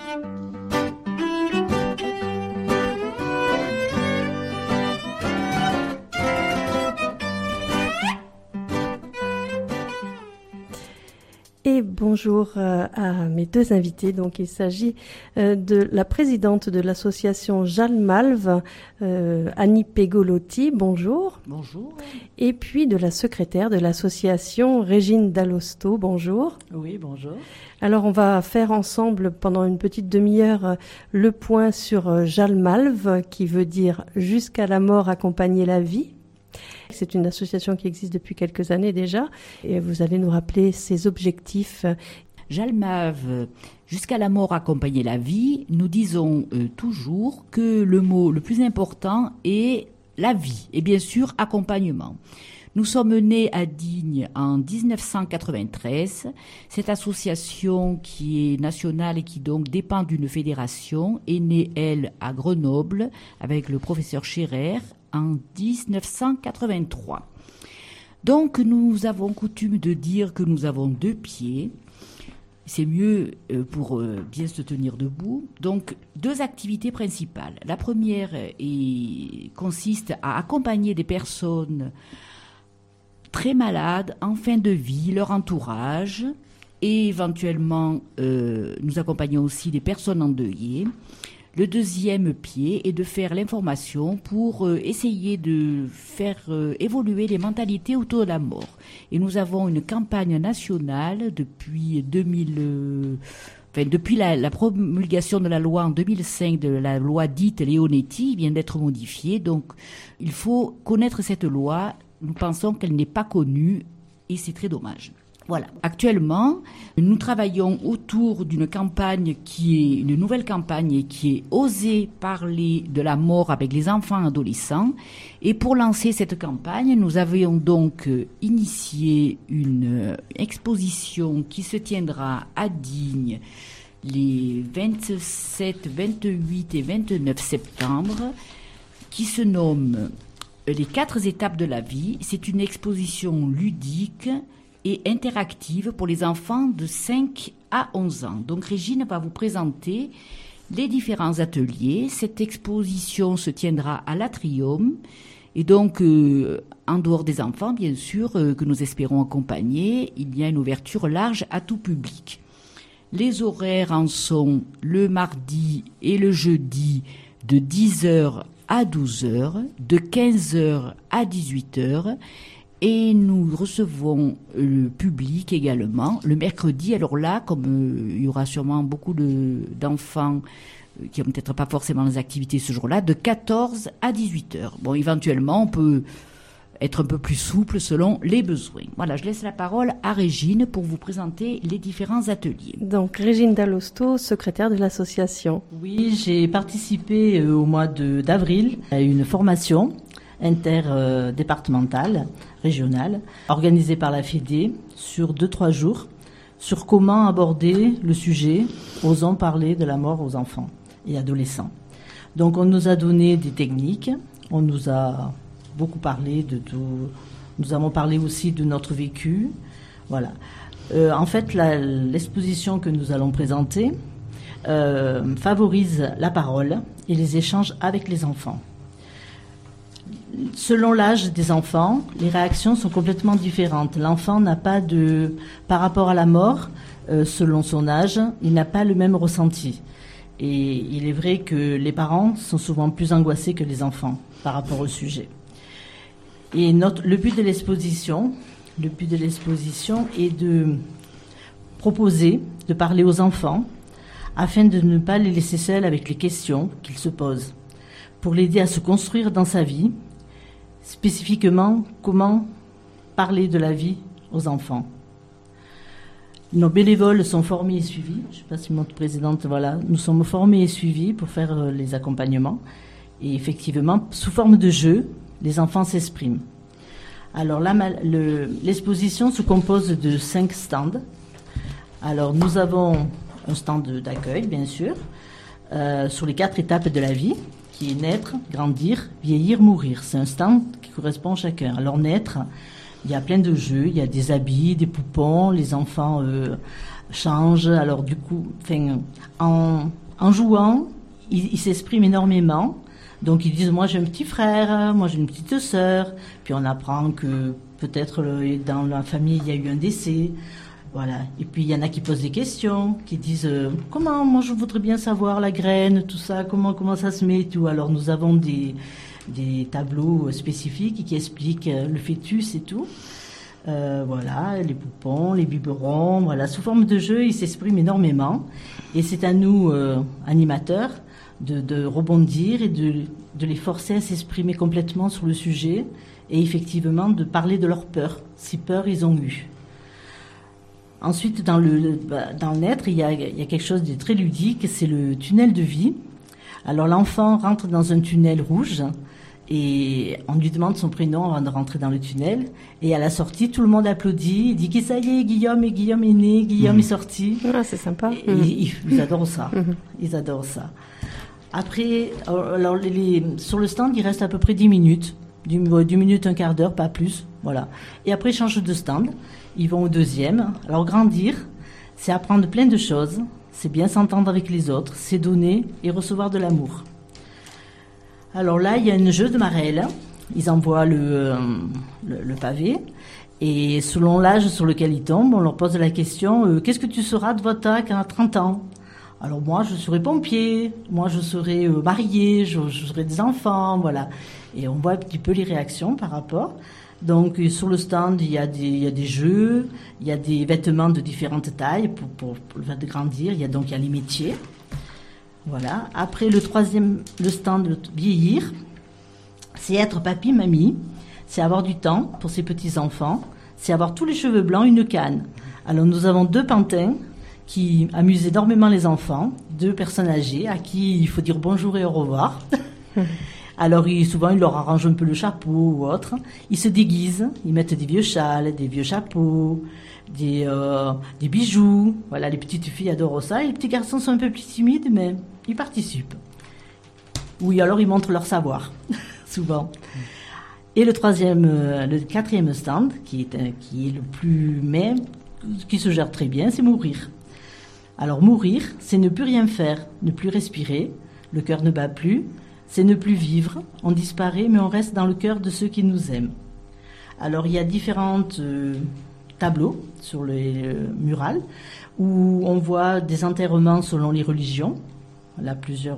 Et bonjour à mes deux invités. Donc, il s'agit de la présidente de l'association Jalmalv, Annie Pegolotti. Bonjour. Bonjour. Et puis de la secrétaire de l'association Régine Dallosto. Bonjour. Oui, bonjour. Alors, on va faire ensemble pendant une petite demi-heure le point sur Jalmalv, qui veut dire jusqu'à la mort accompagner la vie. C'est une association qui existe depuis quelques années déjà et vous allez nous rappeler ses objectifs. Jalmalv, jusqu'à la mort accompagner la vie, nous disons toujours que le mot le plus important est la vie et bien sûr accompagnement. Nous sommes nés à Digne en 1993. Cette association qui est nationale et qui donc dépend d'une fédération est née, elle, à Grenoble avec le professeur Scherer en 1983. Donc nous avons coutume de dire que nous avons deux pieds. C'est mieux pour bien se tenir debout. Donc deux activités principales. La première consiste à accompagner des personnes très malades en fin de vie, leur entourage, et éventuellement nous accompagnons aussi des personnes endeuillées. Le deuxième pied est de faire l'information pour essayer de faire évoluer les mentalités autour de la mort. Et nous avons une campagne nationale depuis depuis la promulgation de la loi en 2005, de la loi dite Leonetti, vient d'être modifiée. Donc il faut connaître cette loi. Nous pensons qu'elle n'est pas connue et c'est très dommage. Voilà. Actuellement, nous travaillons autour d'une campagne une nouvelle campagne qui est Oser parler de la mort avec les enfants et adolescents. Et pour lancer cette campagne, nous avions donc initié une exposition qui se tiendra à Digne les 27, 28 et 29 septembre, qui se nomme Les 4 étapes de la vie. C'est une exposition ludique et interactive pour les enfants de 5 à 11 ans. Donc Régine va vous présenter les différents ateliers. Cette exposition se tiendra à l'Atrium et donc en dehors des enfants, bien sûr, que nous espérons accompagner, il y a une ouverture large à tout public. Les horaires en sont le mardi et le jeudi de 10h à 12h, de 15h à 18h. Et nous recevons le public également le mercredi. Alors là, comme il y aura sûrement beaucoup d'enfants qui n'ont peut-être pas forcément les activités ce jour-là, de 14 à 18 heures. Bon, éventuellement, on peut être un peu plus souple selon les besoins. Voilà, je laisse la parole à Régine pour vous présenter les différents ateliers. Donc, Régine Dallosto, secrétaire de l'association. Oui, j'ai participé au mois d'avril à une formation interdépartementale, régionale, organisée par la Fédé sur 2-3 jours, sur comment aborder le sujet, osant parler de la mort aux enfants et adolescents. Donc on nous a donné des techniques, on nous a beaucoup parlé de tout, nous avons parlé aussi de notre vécu, voilà. En fait, l'exposition que nous allons présenter favorise la parole et les échanges avec les enfants. Selon l'âge des enfants, les réactions sont complètement différentes. L'enfant n'a pas par rapport à la mort, selon son âge, il n'a pas le même ressenti. Et il est vrai que les parents sont souvent plus angoissés que les enfants par rapport au sujet. Et le but de l'exposition est de proposer, de parler aux enfants, afin de ne pas les laisser seuls avec les questions qu'ils se posent, pour l'aider à se construire dans sa vie. Spécifiquement, comment parler de la vie aux enfants. Nos bénévoles sont formés et suivis. Je ne sais pas si notre présidente, voilà, nous sommes formés et suivis pour faire les accompagnements. Et effectivement, sous forme de jeu, les enfants s'expriment. Alors là, l'exposition se compose de 5 stands. Alors nous avons un stand d'accueil, bien sûr, sur les 4 étapes de la vie, qui est naître, grandir, vieillir, mourir. C'est un stand qui correspond à chacun. Alors naître, il y a plein de jeux, il y a des habits, des poupons, les enfants changent. Alors du coup, en jouant, ils s'expriment énormément. Donc ils disent, moi j'ai un petit frère, moi j'ai une petite sœur. Puis on apprend que peut-être dans la famille il y a eu un décès. Voilà. Et puis il y en a qui posent des questions, qui disent comment, moi je voudrais bien savoir la graine, tout ça, comment ça se met, tout. Alors nous avons des tableaux spécifiques qui expliquent le fœtus et tout. Voilà, les poupons, les biberons, voilà, sous forme de jeu, ils s'expriment énormément. Et c'est à nous, animateurs, de rebondir et de les forcer à s'exprimer complètement sur le sujet et effectivement de parler de leur peur, si peur ils ont eu. Ensuite, dans le naître, il y a quelque chose de très ludique, c'est le tunnel de vie. Alors l'enfant rentre dans un tunnel rouge et on lui demande son prénom avant de rentrer dans le tunnel. Et à la sortie, tout le monde applaudit, il dit que ça y est, Guillaume est né, Guillaume est sorti. Ah, c'est sympa. Ils adorent ça. Ils adorent ça. Après, alors sur le stand, il reste à peu près 10 minutes. 10 minutes, un quart d'heure, pas plus. Voilà. Et après, ils changent de stand. Ils vont au deuxième. Alors, grandir, c'est apprendre plein de choses. C'est bien s'entendre avec les autres. C'est donner et recevoir de l'amour. Alors là, il y a un jeu de marelle. Ils envoient le pavé. Et selon l'âge sur lequel ils tombent, on leur pose la question, qu'est-ce que tu seras de votre âge à 30 ans ? Alors moi, je serai pompier. Moi, je serai mariée. J'aurai des enfants. Voilà. Et on voit un petit peu les réactions par rapport. Donc sur le stand, il y a des jeux, il y a des vêtements de différentes tailles pour le fait de grandir. Il y a les métiers. Voilà. Après le stand, le vieillir, c'est être papy, mamie, c'est avoir du temps pour ses petits enfants, c'est avoir tous les cheveux blancs, une canne. Alors nous avons 2 pantins qui amusent énormément les enfants, 2 personnes âgées à qui il faut dire bonjour et au revoir. Alors souvent, ils leur arrangent un peu le chapeau ou autre. Ils se déguisent, ils mettent des vieux châles, des vieux chapeaux, des bijoux. Voilà, les petites filles adorent ça. Et les petits garçons sont un peu plus timides, mais ils participent. Oui, alors ils montrent leur savoir, souvent. Et le 4e stand, qui est le plus qui se gère très bien, c'est mourir. Alors mourir, c'est ne plus rien faire, ne plus respirer, le cœur ne bat plus. C'est ne plus vivre, on disparaît, mais on reste dans le cœur de ceux qui nous aiment. Alors, il y a différents tableaux sur les murales où on voit des enterrements selon les religions. Là,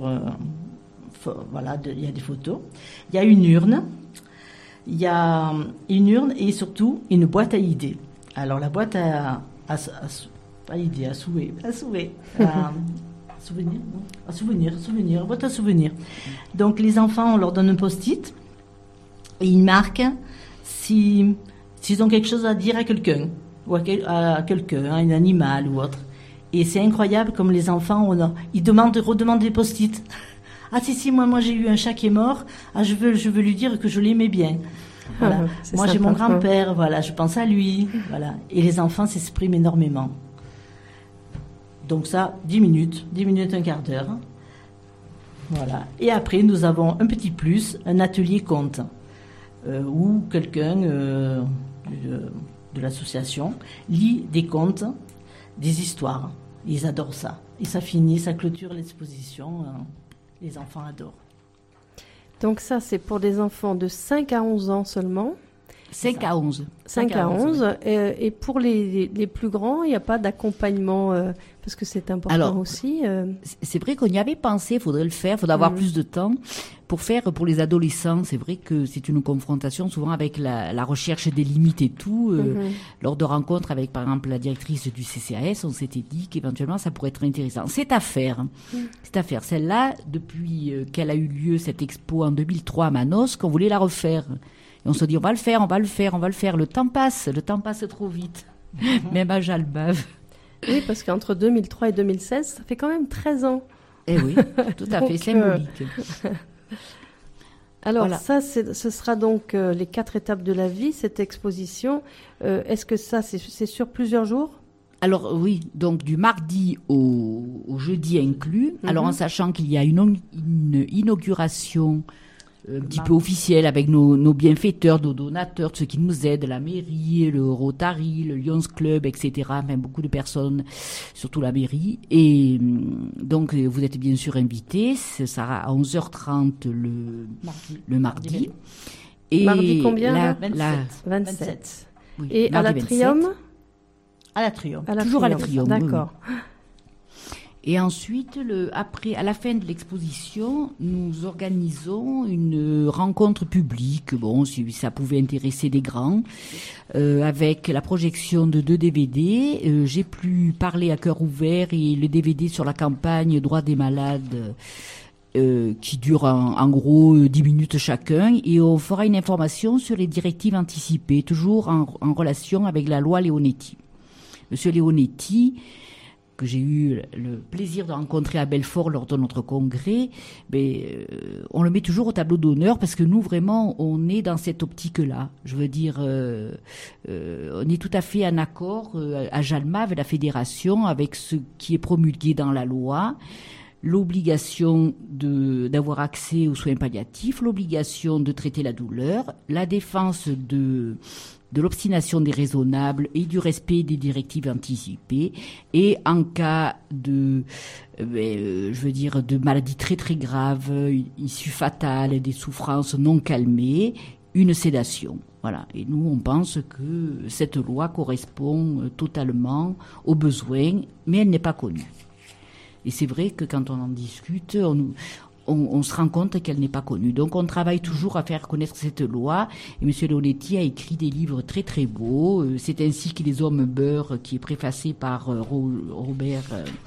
il y a des photos. Il y a une urne. Il y a une urne et surtout une boîte à idées. Alors, la boîte à souvenir, boîte à souvenirs. Donc les enfants, on leur donne un post-it et ils marquent s'ils ont quelque chose à dire à quelqu'un, ou à quelqu'un, à un animal ou autre. Et c'est incroyable comme les enfants, ils redemandent des post-it. Ah si, moi j'ai eu un chat qui est mort, je veux lui dire que je l'aimais bien. Voilà. Moi j'ai mon grand-père, voilà, je pense à lui. Voilà. Et les enfants s'expriment énormément. Donc ça, 10 minutes, un quart d'heure. Voilà. Et après, nous avons un petit plus, un atelier conte, où quelqu'un de l'association lit des contes, des histoires. Ils adorent ça. Et ça clôture l'exposition. Les enfants adorent. Donc ça, c'est pour des enfants de 5 à 11 ans seulement. 5 à 11. 5 à 11. Oui. Et pour les plus grands, il n'y a pas d'accompagnement, parce que c'est important. Alors, aussi. C'est vrai qu'on y avait pensé, il faudrait le faire, il faudrait avoir plus de temps. Pour les adolescents, c'est vrai que c'est une confrontation souvent avec la recherche des limites et tout. Lors de rencontres avec, par exemple, la directrice du CCAS, on s'était dit qu'éventuellement, ça pourrait être intéressant. C'est à faire. C'est à faire. Celle-là, depuis qu'elle a eu lieu, cette expo en 2003 à Manos, qu'on voulait la refaire. Et on se dit, on va le faire. Le temps passe trop vite. Même à Jalbave. Oui, parce qu'entre 2003 et 2016, ça fait quand même 13 ans. Eh oui, tout à fait, symbolique. Alors voilà. Ça, ce sera donc les 4 étapes de la vie, cette exposition. Est-ce que ça, c'est sur plusieurs jours ? Alors oui, donc du mardi au jeudi inclus. Alors en sachant qu'il y a une inauguration un petit peu officiel avec nos bienfaiteurs, nos donateurs, ceux qui nous aident, la mairie, le Rotary, le Lions Club, etc. Enfin, beaucoup de personnes, surtout la mairie. Et donc, vous êtes bien sûr invités. Ce sera à 11h30 le mardi. Et mardi combien 27. Oui, et à l'Atrium À l'Atrium. Toujours à l'Atrium. D'accord. Oui. Et ensuite, à la fin de l'exposition, nous organisons une rencontre publique, bon, si ça pouvait intéresser des grands, avec la projection de 2 DVD. J'ai pu parler à cœur ouvert et le DVD sur la campagne Droits des malades, qui dure en gros 10 minutes chacun, et on fera une information sur les directives anticipées, toujours en relation avec la loi Leonetti. Monsieur Leonetti, que j'ai eu le plaisir de rencontrer à Belfort lors de notre congrès, on le met toujours au tableau d'honneur parce que nous, vraiment, on est dans cette optique-là. Je veux dire, on est tout à fait en accord à Jalma, avec la fédération, avec ce qui est promulgué dans la loi, l'obligation d'avoir accès aux soins palliatifs, l'obligation de traiter la douleur, la défense de l'obstination déraisonnable et du respect des directives anticipées, et en cas de maladies très très graves, issues fatales, des souffrances non calmées, une sédation. Voilà. Et nous, on pense que cette loi correspond totalement aux besoins, mais elle n'est pas connue. Et c'est vrai que quand on en discute, on se rend compte qu'elle n'est pas connue. Donc on travaille toujours à faire connaître cette loi. Et M. Leonetti a écrit des livres très très beaux. C'est ainsi que Les Hommes beurre, qui est préfacé par Robert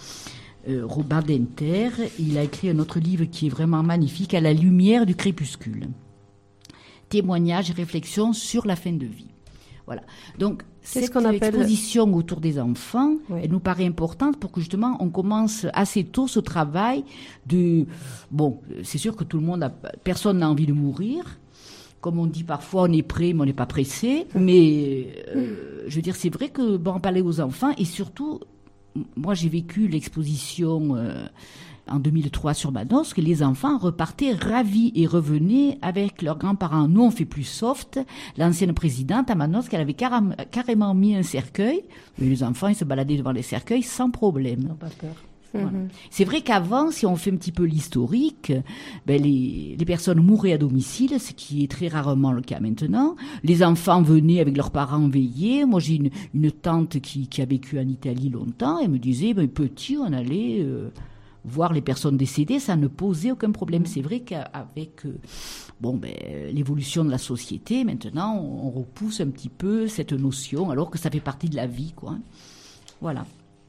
Badinter. Il a écrit un autre livre qui est vraiment magnifique, À la lumière du crépuscule. Témoignages et réflexions sur la fin de vie. Voilà. Donc, cette exposition autour des enfants, oui, elle nous paraît importante pour que justement on commence assez tôt ce travail de... Bon, c'est sûr que personne n'a envie de mourir. Comme on dit parfois, on est prêt, mais on n'est pas pressé. Mais, je veux dire, c'est vrai que en parler aux enfants, et surtout, moi j'ai vécu l'exposition... en 2003 sur Manos, que les enfants repartaient ravis et revenaient avec leurs grands-parents. Nous, on fait plus soft. L'ancienne présidente à Manos, qu'elle avait carrément mis un cercueil. Mais les enfants, ils se baladaient devant les cercueils sans problème. Ils n'ont pas peur. Voilà. C'est vrai qu'avant, si on fait un petit peu l'historique, les personnes mouraient à domicile, ce qui est très rarement le cas maintenant. Les enfants venaient avec leurs parents veiller. Moi, j'ai une tante qui a vécu en Italie longtemps. Elle me disait, petit, on allait... voir les personnes décédées, ça ne posait aucun problème. C'est vrai qu'avec l'évolution de la société, maintenant, on repousse un petit peu cette notion, alors que ça fait partie de la vie, quoi. Voilà.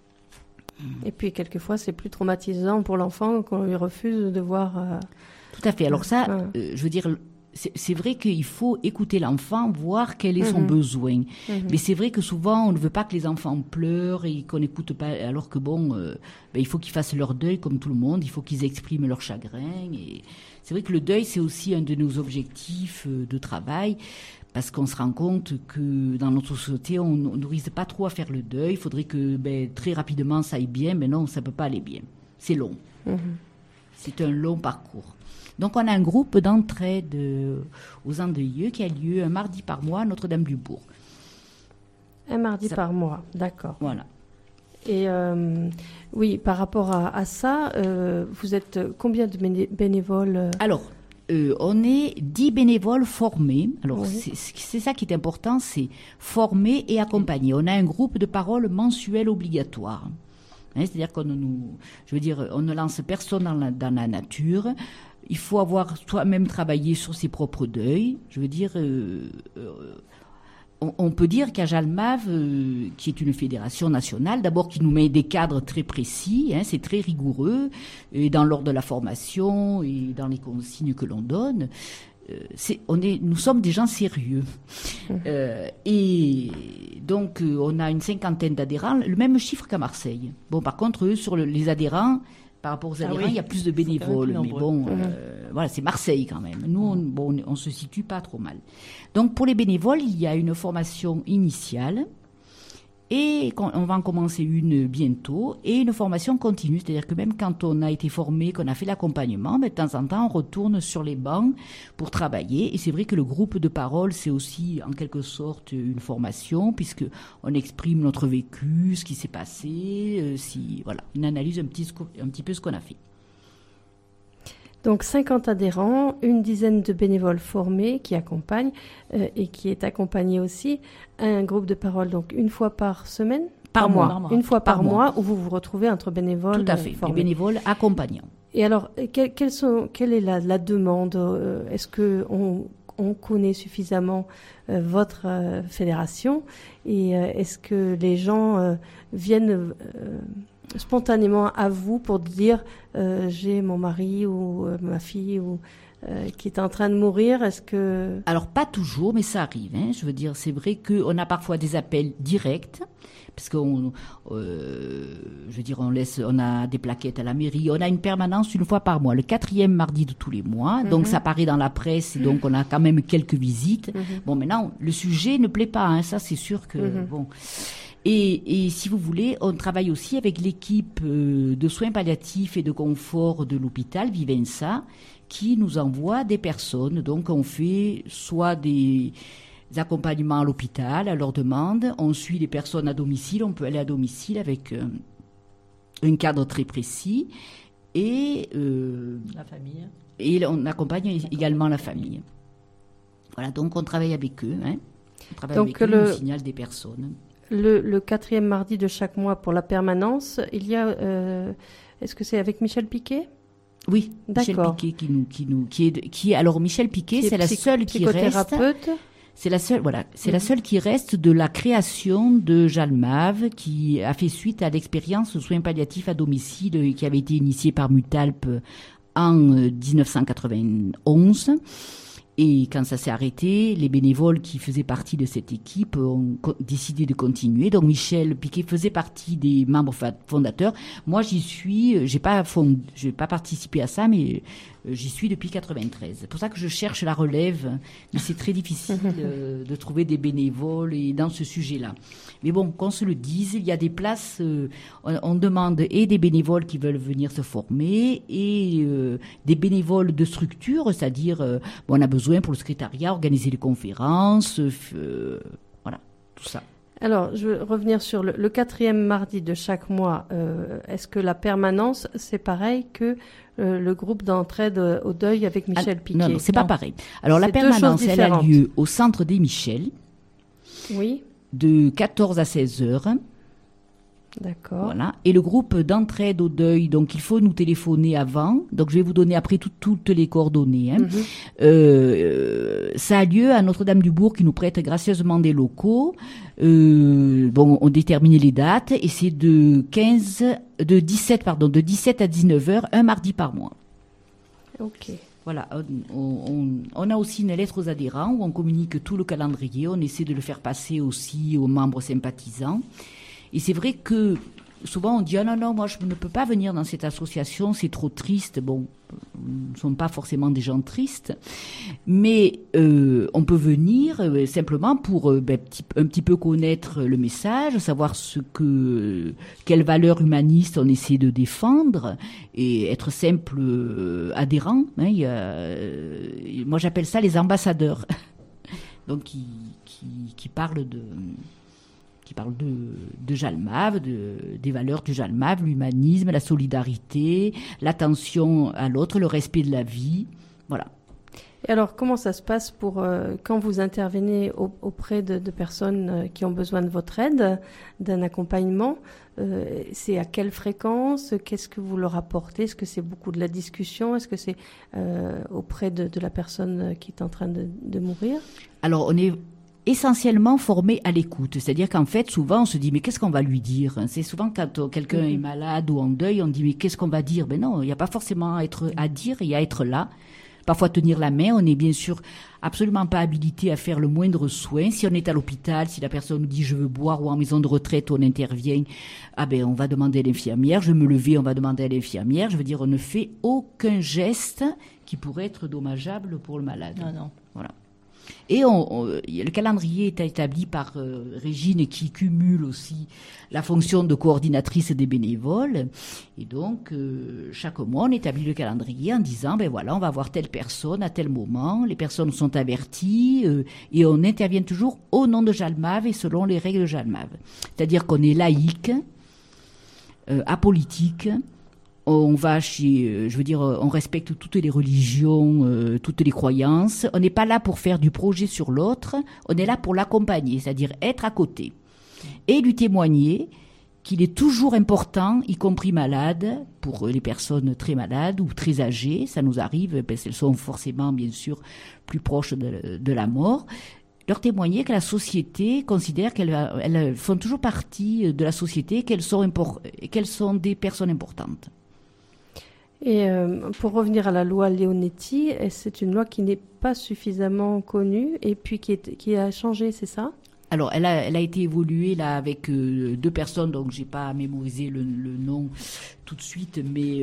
Et puis, quelquefois, c'est plus traumatisant pour l'enfant qu'on lui refuse de voir... Tout à fait. Alors ça, je veux dire... C'est vrai qu'il faut écouter l'enfant, voir quel est son besoin. Mais c'est vrai que souvent, on ne veut pas que les enfants pleurent et qu'on n'écoute pas, alors que il faut qu'ils fassent leur deuil comme tout le monde, il faut qu'ils expriment leur chagrin. Et c'est vrai que le deuil, c'est aussi un de nos objectifs de travail, parce qu'on se rend compte que dans notre société, on ne risque pas trop à faire le deuil. Il faudrait que très rapidement ça aille bien, mais non, ça ne peut pas aller bien. C'est long. C'est un long parcours. Donc, on a un groupe d'entraide aux endeuilleux qui a lieu un mardi par mois à Notre-Dame-du-Bourg. Un mardi par mois, d'accord. Voilà. Et oui, par rapport à ça, vous êtes combien de bénévoles Alors, on est 10 bénévoles formés. Alors, oui, c'est ça qui est important, c'est former et accompagner. On a un groupe de parole mensuel obligatoire. C'est-à-dire on ne lance personne dans la nature. Il faut avoir soi-même travaillé sur ses propres deuils. Je veux dire, on peut dire qu'à Jalmave, qui est une fédération nationale, d'abord qui nous met des cadres très précis, c'est très rigoureux, et dans l'ordre de la formation et dans les consignes que l'on donne. Nous sommes des gens sérieux. Et donc, on a une 50aine d'adhérents, le même chiffre qu'à Marseille. Bon, par contre, eux, sur les adhérents, par rapport aux adhérents, il y a plus de bénévoles. Mais bon, voilà, c'est Marseille quand même. Nous, on se situe pas trop mal. Donc, pour les bénévoles, il y a une formation initiale Et on va en commencer une bientôt, et une formation continue, c'est-à-dire que même quand on a été formé, qu'on a fait l'accompagnement, de temps en temps on retourne sur les bancs pour travailler. Et c'est vrai que le groupe de parole, c'est aussi en quelque sorte une formation, puisque on exprime notre vécu, ce qui s'est passé, voilà, une analyse un petit peu ce qu'on a fait. Donc 50 adhérents, une dizaine de bénévoles formés qui accompagnent et qui est accompagné aussi un groupe de parole, donc une fois par semaine, par mois. Une fois par mois où vous vous retrouvez entre bénévoles. Tout à fait, formés. les bénévoles accompagnants. Et alors, quelle est la demande? Est-ce qu'on connaît suffisamment votre fédération et est-ce que les gens viennent spontanément à vous pour dire j'ai mon mari ou ma fille qui est en train de mourir? Est-ce que... Alors pas toujours, mais ça arrive. Je veux dire, c'est vrai qu'on a parfois des appels directs, parce qu'on, je veux dire, on a des plaquettes à la mairie. On a une permanence une fois par mois, le 4e mardi de tous les mois. Donc ça paraît dans la presse, et donc on a quand même quelques visites. Bon, maintenant le sujet ne plaît pas, ça c'est sûr que bon. Et si vous voulez, on travaille aussi avec l'équipe de soins palliatifs et de confort de l'hôpital Vivensa, qui nous envoie des personnes. Donc on fait soit des accompagnements à l'hôpital à leur demande, on suit les personnes à domicile, on peut aller à domicile avec un cadre très précis, et la famille. Et on accompagne également la famille. Voilà, donc on travaille avec eux. On travaille donc avec eux, on signale des personnes. Le 4e mardi de chaque mois pour la permanence, il y a... est-ce que c'est avec Michel Piquet? Oui, d'accord. Michel Piquet alors Michel Piquet, c'est la seule qui reste. C'est la seule, voilà, c'est la seule qui reste de la création de Jalmave, qui a fait suite à l'expérience de soins palliatifs à domicile qui avait été initiée par Mutalp en 1991. Et quand ça s'est arrêté, les bénévoles qui faisaient partie de cette équipe ont décidé de continuer. Donc Michel Piquet faisait partie des membres fondateurs. Moi, j'y suis, j'ai pas participé à ça, mais j'y suis depuis 93. C'est pour ça que je cherche la relève, mais c'est très difficile de trouver des bénévoles et dans ce sujet-là. Mais bon, qu'on se le dise, il y a des places, on demande et des bénévoles qui veulent venir se former et des bénévoles de structure, c'est-à-dire on a besoin pour le secrétariat, organiser des conférences, voilà, tout ça. Alors, je veux revenir sur le 4e mardi de chaque mois. Est-ce que la permanence, c'est pareil que le groupe d'entraide au deuil avec Michel Piquet? Non, c'est pas pareil. Alors, la permanence, elle a lieu au Centre des Michel. Oui. De 14 à 16 heures. D'accord. Voilà. Et le groupe d'entraide au deuil, donc il faut nous téléphoner avant. Donc je vais vous donner après toutes les coordonnées. Ça a lieu à Notre-Dame-du-Bourg qui nous prête gracieusement des locaux. On détermine les dates et c'est de 17 à 19 heures, un mardi par mois. Ok. Voilà, on a aussi une lettre aux adhérents où on communique tout le calendrier. On essaie de le faire passer aussi aux membres sympathisants. Et c'est vrai que souvent on dit « Ah non, moi je ne peux pas venir dans cette association, c'est trop triste ». Bon, nous ne sommes pas forcément des gens tristes, mais on peut venir simplement pour un petit peu connaître le message, savoir quelles valeurs humanistes on essaie de défendre et être simple adhérent. Moi j'appelle ça les ambassadeurs, donc qui parlent de Jalmave, des valeurs du Jalmave, l'humanisme, la solidarité, l'attention à l'autre, le respect de la vie, voilà. Et alors, comment ça se passe quand vous intervenez auprès de personnes qui ont besoin de votre aide, d'un accompagnement? C'est à quelle fréquence? Qu'est-ce que vous leur apportez? Est-ce que c'est beaucoup de la discussion? Est-ce que c'est auprès de la personne qui est en train de mourir? Alors, on est essentiellement formé à l'écoute. C'est-à-dire qu'en fait, souvent, on se dit, mais qu'est-ce qu'on va lui dire? C'est souvent quand quelqu'un est malade ou en deuil, on dit, mais qu'est-ce qu'on va dire? Ben non, il n'y a pas forcément à dire, il y a à être là. Parfois tenir la main, on n'est bien sûr absolument pas habilité à faire le moindre soin. Si on est à l'hôpital, si la personne nous dit je veux boire, ou en maison de retraite on intervient, on va demander à l'infirmière, je vais me lever, on va demander à l'infirmière. Je veux dire, on ne fait aucun geste qui pourrait être dommageable pour le malade. Non. Voilà. Et le calendrier est établi par Régine, qui cumule aussi la fonction de coordinatrice des bénévoles. Et donc, chaque mois, on établit le calendrier en disant, ben voilà, on va voir telle personne à tel moment. Les personnes sont averties et on intervient toujours au nom de Jalmave et selon les règles de Jalmave. C'est-à-dire qu'on est laïque, apolitique. On va on respecte toutes les religions, toutes les croyances. On n'est pas là pour faire du projet sur l'autre. On est là pour l'accompagner, c'est-à-dire être à côté. Et lui témoigner qu'il est toujours important, y compris malade, pour les personnes très malades ou très âgées. Ça nous arrive, parce qu'elles sont forcément, bien sûr, plus proches de la mort. Leur témoigner que la société considère qu'elles font toujours partie de la société, qu'elles sont des personnes importantes. Et pour revenir à la loi Leonetti, c'est une loi qui n'est pas suffisamment connue et puis qui a changé, c'est ça ? Alors, elle a été évoluée là avec 2 personnes, donc j'ai pas mémorisé le nom tout de suite, mais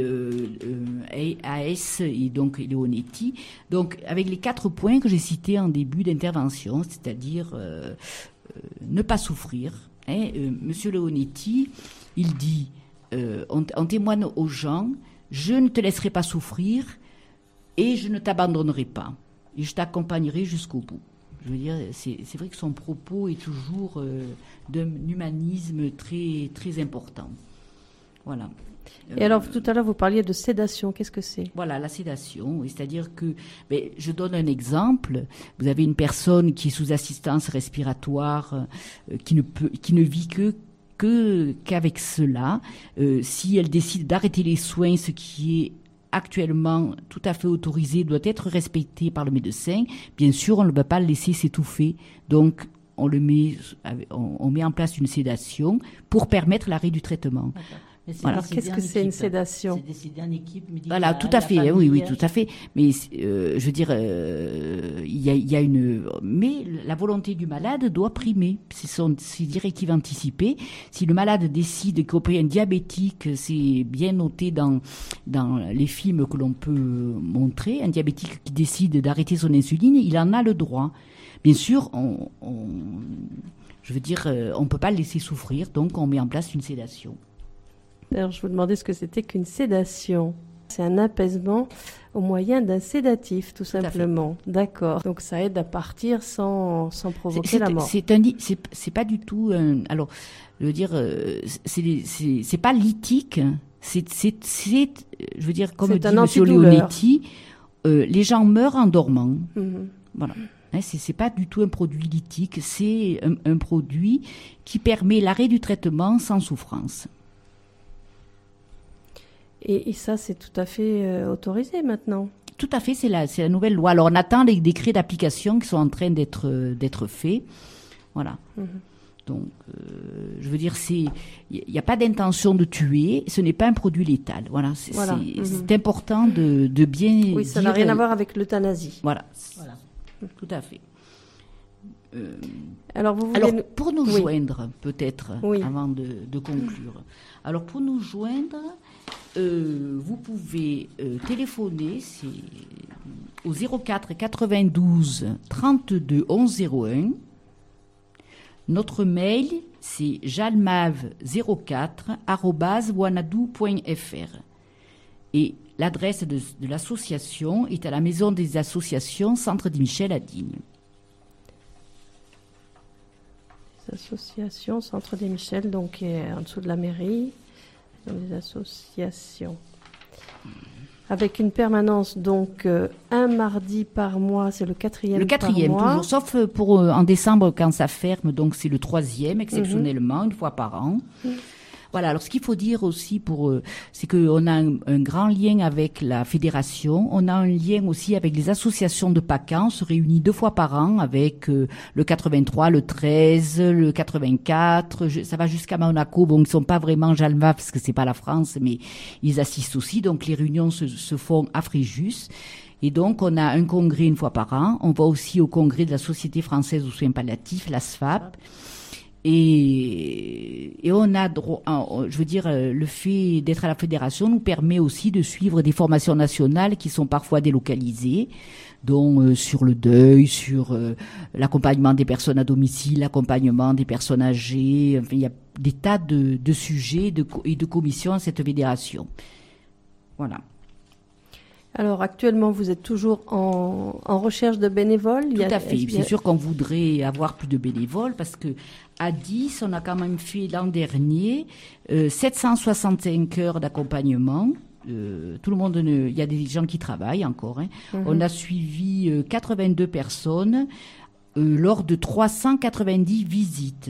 AS et donc Leonetti. Donc, avec les 4 points que j'ai cités en début d'intervention, c'est-à-dire ne pas souffrir. Monsieur Leonetti, il dit, on témoigne aux gens. Je ne te laisserai pas souffrir et je ne t'abandonnerai pas. Et je t'accompagnerai jusqu'au bout. Je veux dire, c'est vrai que son propos est toujours d'un humanisme très, très important. Voilà. Et alors, tout à l'heure, vous parliez de sédation. Qu'est-ce que c'est ? Voilà, la sédation. C'est-à-dire que, je donne un exemple. Vous avez une personne qui est sous assistance respiratoire, qui ne vit qu'avec cela, si elle décide d'arrêter les soins, ce qui est actuellement tout à fait autorisé, doit être respecté par le médecin. Bien sûr, on ne peut pas le laisser s'étouffer. Donc, on met en place une sédation pour permettre l'arrêt du traitement. D'accord. Voilà. Alors, qu'est-ce que c'est une sédation ? C'est décidé en équipe médicale. Voilà, tout à fait, oui, tout à fait. Mais je veux dire, il y a mais la volonté du malade doit primer. C'est ses directives anticipées. Si le malade décide qu'auprès un diabétique, c'est bien noté dans les films que l'on peut montrer, un diabétique qui décide d'arrêter son insuline, il en a le droit. Bien sûr, je veux dire, on peut pas le laisser souffrir, donc on met en place une sédation. Alors, je vous demandais ce que c'était qu'une sédation. C'est un apaisement au moyen d'un sédatif, tout simplement. D'accord. Donc, ça aide à partir sans provoquer la mort. C'est pas du tout alors, je veux dire, c'est pas lithique. Je veux dire, comme dit Monsieur Leonetti, les gens meurent en dormant. Mm-hmm. Voilà. C'est pas du tout un produit lithique. C'est un produit qui permet l'arrêt du traitement sans souffrance. Et ça, c'est tout à fait autorisé maintenant. Tout à fait, c'est la nouvelle loi. Alors, on attend les décrets d'application qui sont en train d'être faits. Voilà. Mm-hmm. Donc, je veux dire, il n'y a pas d'intention de tuer. Ce n'est pas un produit létal. Voilà. C'est important de bien dire. Oui, ça n'a rien à voir avec l'euthanasie. Voilà. Tout à fait. Alors, pour nous joindre, peut-être, avant de conclure. Alors, pour nous joindre, vous pouvez téléphoner au 04 92 32 11 01. Notre mail, c'est jalmave04@wanadoo.fr. Et l'adresse de l'association est à la Maison des Associations, Centre des Michel à Digne. Association Centre des Michel, donc en dessous de la mairie, dans les associations. Avec une permanence, donc un mardi par mois, c'est le 4e. Le 4e, toujours, sauf pour en décembre quand ça ferme, donc c'est le 3e, exceptionnellement, une fois par an. Voilà, alors ce qu'il faut dire aussi c'est qu'on a un grand lien avec la fédération, on a un lien aussi avec les associations de PACA, on se réunit 2 fois par an avec le 83, le 13, le 84, ça va jusqu'à Monaco, bon ils sont pas vraiment Jalmave parce que c'est pas la France, mais ils assistent aussi, donc les réunions se font à Fréjus. Et donc, on a un congrès une fois par an, on va aussi au congrès de la Société française aux soins palliatifs, la SFAP. Et on a droit, je veux dire, le fait d'être à la fédération nous permet aussi de suivre des formations nationales qui sont parfois délocalisées, dont sur le deuil, sur l'accompagnement des personnes à domicile, l'accompagnement des personnes âgées. Enfin, il y a des tas de sujets et de commissions à cette fédération. Voilà. Alors actuellement, vous êtes toujours en recherche de bénévoles. Tout à fait. C'est sûr qu'on voudrait avoir plus de bénévoles parce que à 10, on a quand même fait l'an dernier 765 heures d'accompagnement. Tout le monde, il y a des gens qui travaillent encore. Hein. On a suivi 82 personnes lors de 390 visites.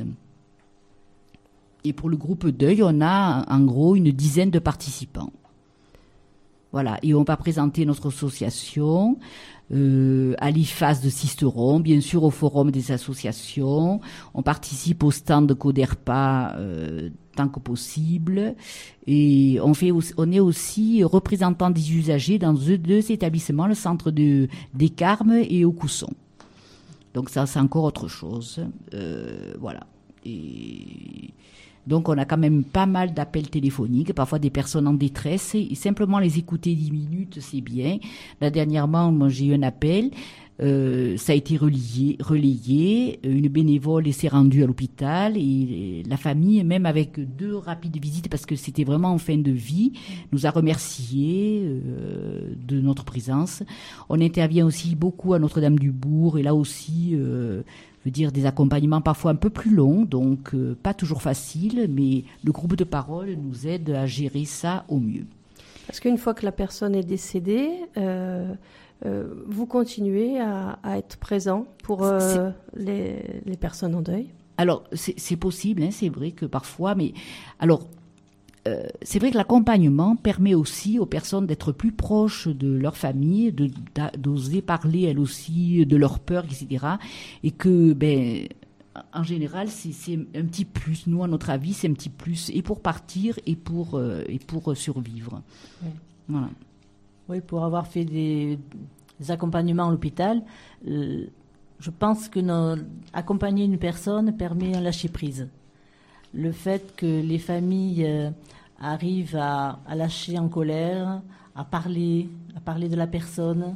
Et pour le groupe deuil, on a en gros une dizaine de participants. Voilà, et on va présenter notre association à l'IFAS de Sisteron, bien sûr au forum des associations. On participe au stand de Coderpa tant que possible. Et on est aussi représentant des usagers dans deux établissements, le centre des Carmes et au Cousson. Donc ça, c'est encore autre chose. Voilà. Et donc, on a quand même pas mal d'appels téléphoniques, parfois des personnes en détresse, et simplement les écouter 10 minutes, c'est bien. Là, dernièrement, moi, j'ai eu un appel, ça a été relayé, une bénévole s'est rendue à l'hôpital, et la famille, même avec 2 rapides visites, parce que c'était vraiment en fin de vie, nous a remerciés de notre présence. On intervient aussi beaucoup à Notre-Dame-du-Bourg, et là aussi... je veux dire, des accompagnements parfois un peu plus longs, donc pas toujours faciles, mais le groupe de parole nous aide à gérer ça au mieux. Parce qu'une fois que la personne est décédée, vous continuez à être présent pour les personnes en deuil? Alors, c'est possible, hein, c'est vrai que parfois, mais alors... c'est vrai que l'accompagnement permet aussi aux personnes d'être plus proches de leur famille, d'oser parler elles aussi de leurs peurs, etc. Et que, en général, c'est un petit plus. Nous, à notre avis, c'est un petit plus, et pour partir et pour survivre. Oui. Voilà. Oui, pour avoir fait des accompagnements à l'hôpital, je pense que accompagner une personne permet un lâcher-prise. Le fait que les familles arrivent à lâcher en colère, à parler de la personne,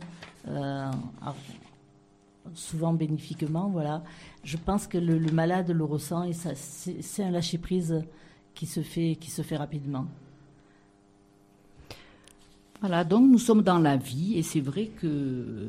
souvent bénéfiquement, voilà. Je pense que le malade le ressent et ça, c'est un lâcher-prise qui se fait rapidement. Voilà, donc nous sommes dans la vie et c'est vrai que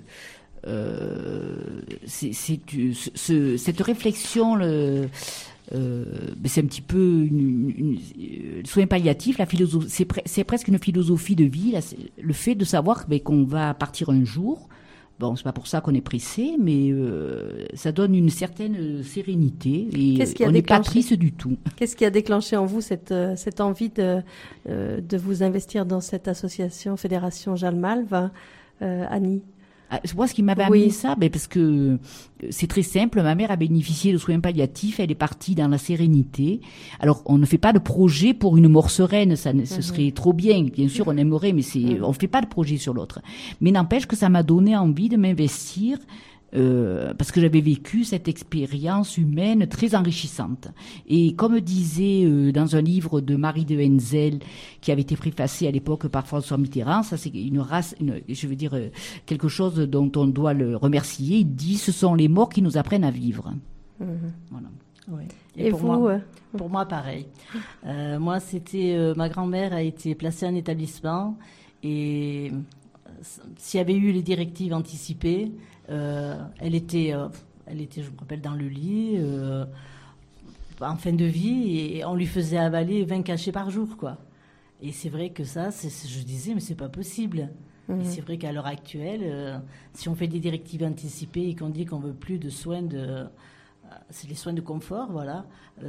cette réflexion... c'est un petit peu le soin palliatif, la philosophie, c'est presque une philosophie de vie, là, le fait de savoir qu'on va partir un jour. Bon, c'est pas pour ça qu'on est pressé, mais ça donne une certaine sérénité et on n'est pas triste du tout. Qu'est-ce qui a déclenché en vous cette envie de vous investir dans cette association Fédération Jalmalve, Annie? Moi, ce qui m'avait amené ça, parce que c'est très simple. Ma mère a bénéficié de soins palliatifs. Elle est partie dans la sérénité. Alors, on ne fait pas de projet pour une mort sereine. Ce serait trop bien. Bien sûr, on aimerait, mais on ne fait pas de projet sur l'autre. Mais n'empêche que ça m'a donné envie de m'investir parce que j'avais vécu cette expérience humaine très enrichissante. Et comme disait dans un livre de Marie de Henzel, qui avait été préfacé à l'époque par François Mitterrand, ça c'est quelque chose dont on doit le remercier. Il dit, ce sont les morts qui nous apprennent à vivre. Voilà. Oui. Et pour moi, pareil. Moi, ma grand-mère a été placée en établissement et s'il y avait eu les directives anticipées, elle était, je me rappelle, dans le lit, en fin de vie, et on lui faisait avaler 20 cachets par jour, quoi. Et c'est vrai que ça, je disais, mais c'est pas possible. Et c'est vrai qu'à l'heure actuelle, si on fait des directives anticipées et qu'on dit qu'on veut plus de soins c'est les soins de confort, voilà,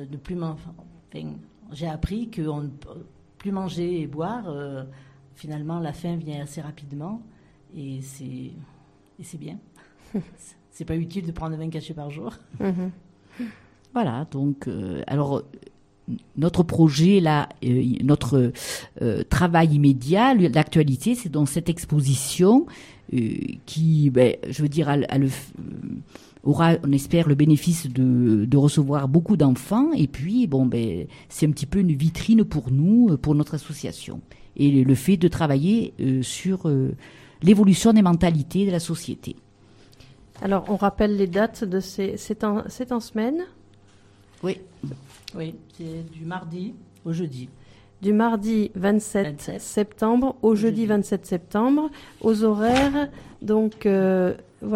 j'ai appris qu'on ne peut plus manger et boire. Finalement, la faim vient assez rapidement, et c'est bien. C'est pas utile de prendre 20 cachets par jour. Voilà, donc, alors, notre projet, là, notre travail immédiat, l'actualité, c'est dans cette exposition qui, je veux dire, aura, on espère, le bénéfice de recevoir beaucoup d'enfants. Et puis, c'est un petit peu une vitrine pour nous, pour notre association. Et le fait de travailler sur l'évolution des mentalités de la société. Alors, on rappelle les dates de c'est en semaine? Oui, c'est du mardi au jeudi. Du mardi 27 septembre au jeudi 27 septembre, aux horaires, donc de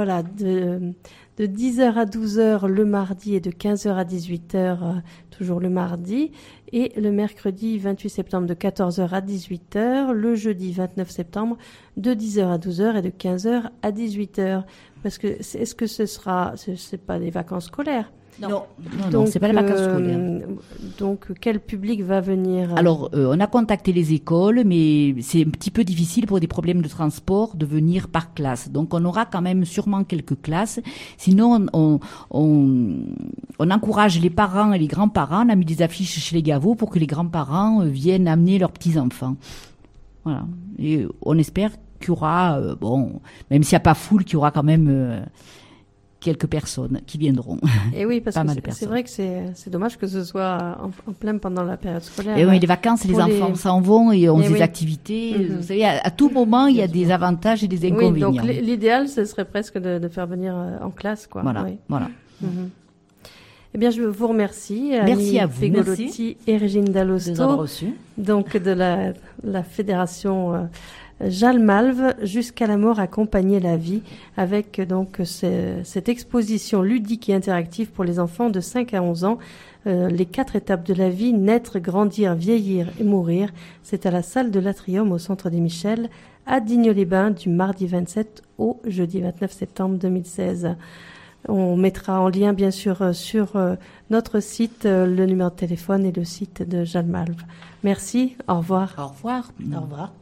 10h à 12h le mardi et de 15h à 18h toujours le mardi, et le mercredi 28 septembre de 14h à 18h, le jeudi 29 septembre de 10h à 12h et de 15h à 18h. Parce que est-ce que c'est pas des vacances scolaires? Non, c'est pas les vacances scolaires. Donc, quel public va venir? Alors, on a contacté les écoles, mais c'est un petit peu difficile pour des problèmes de transport de venir par classe. Donc, on aura quand même sûrement quelques classes. Sinon, on encourage les parents et les grands-parents. On a mis des affiches chez les Gaveau pour que les grands-parents viennent amener leurs petits-enfants. Voilà. Et on espère qu'il y aura, même s'il n'y a pas foule, qu'il y aura quand même... quelques personnes qui viendront. Et oui, parce que c'est vrai que c'est dommage que ce soit en plein pendant la période scolaire. Et oui, les vacances, les enfants s'en vont et ont des activités. Mm-hmm. Vous savez, à tout moment, il y a des avantages et des inconvénients. Oui, donc l'idéal, ce serait presque de faire venir en classe, quoi. Voilà, voilà. Mm-hmm. Eh bien, je vous remercie. Merci à vous. Pegolotti et Régine Dallosto, donc de la fédération Jalmalve, jusqu'à la mort accompagner la vie, avec donc cette exposition ludique et interactive pour les enfants de 5 à 11 ans, les 4 étapes de la vie, naître, grandir, vieillir et mourir. C'est à la salle de l'Atrium au centre des Michels, à Digne-les-Bains, du mardi 27 au jeudi 29 septembre 2016. On mettra en lien, bien sûr, sur notre site, le numéro de téléphone et le site de Jalmalve. Merci, au revoir. Au revoir. Au revoir.